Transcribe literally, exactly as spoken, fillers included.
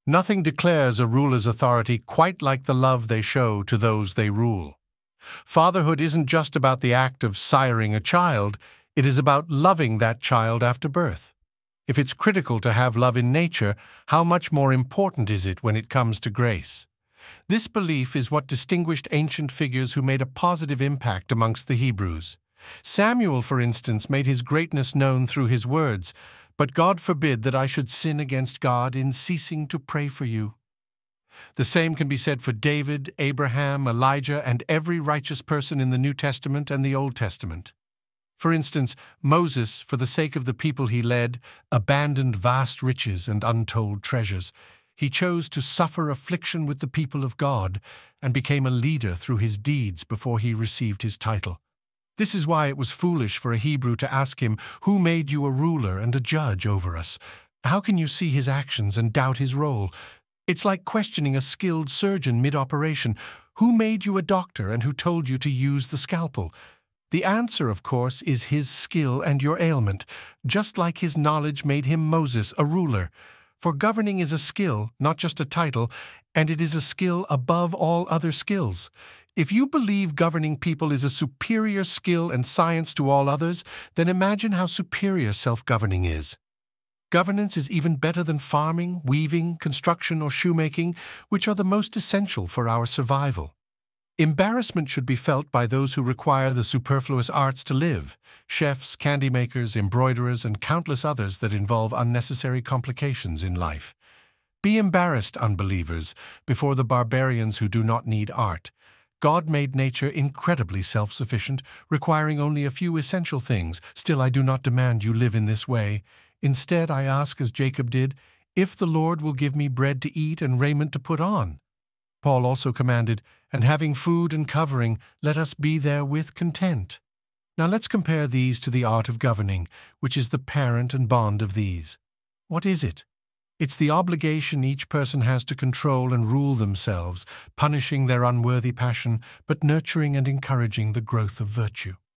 Nothing declares a ruler's authority quite like the love they show to those they rule. Fatherhood isn't just about the act of siring a child, it is about loving that child after birth. If it's critical to have love in nature, how much more important is it when it comes to grace? This belief is what distinguished ancient figures who made a positive impact amongst the Hebrews. Samuel, for instance, made his greatness known through his words, "But God forbid that I should sin against God in ceasing to pray for you." The same can be said for David, Abraham, Elijah, and every righteous person in the New Testament and the Old Testament. For instance, Moses, for the sake of the people he led, abandoned vast riches and untold treasures. He chose to suffer affliction with the people of God and became a leader through his deeds before he received his title. This is why it was foolish for a Hebrew to ask him, "Who made you a ruler and a judge over us? How can you see his actions and doubt his role?" It's like questioning a skilled surgeon mid-operation. Who made you a doctor and who told you to use the scalpel? The answer, of course, is his skill and your ailment, just like his knowledge made him Moses, a ruler. For governing is a skill, not just a title, and it is a skill above all other skills. If you believe governing people is a superior skill and science to all others, then imagine how superior self-governing is. Governance is even better than farming, weaving, construction, or shoemaking, which are the most essential for our survival. Embarrassment should be felt by those who require the superfluous arts to live: chefs, candy makers, embroiderers, and countless others that involve unnecessary complications in life. Be embarrassed, unbelievers, before the barbarians who do not need art. God made nature incredibly self-sufficient, requiring only a few essential things. Still, I do not demand you live in this way. Instead, I ask, as Jacob did, if the Lord will give me bread to eat and raiment to put on. Paul also commanded, and having food and covering, let us be therewith content. Now let's compare these to the art of governing, which is the parent and bond of these. What is it? It's the obligation each person has to control and rule themselves, punishing their unworthy passion, but nurturing and encouraging the growth of virtue.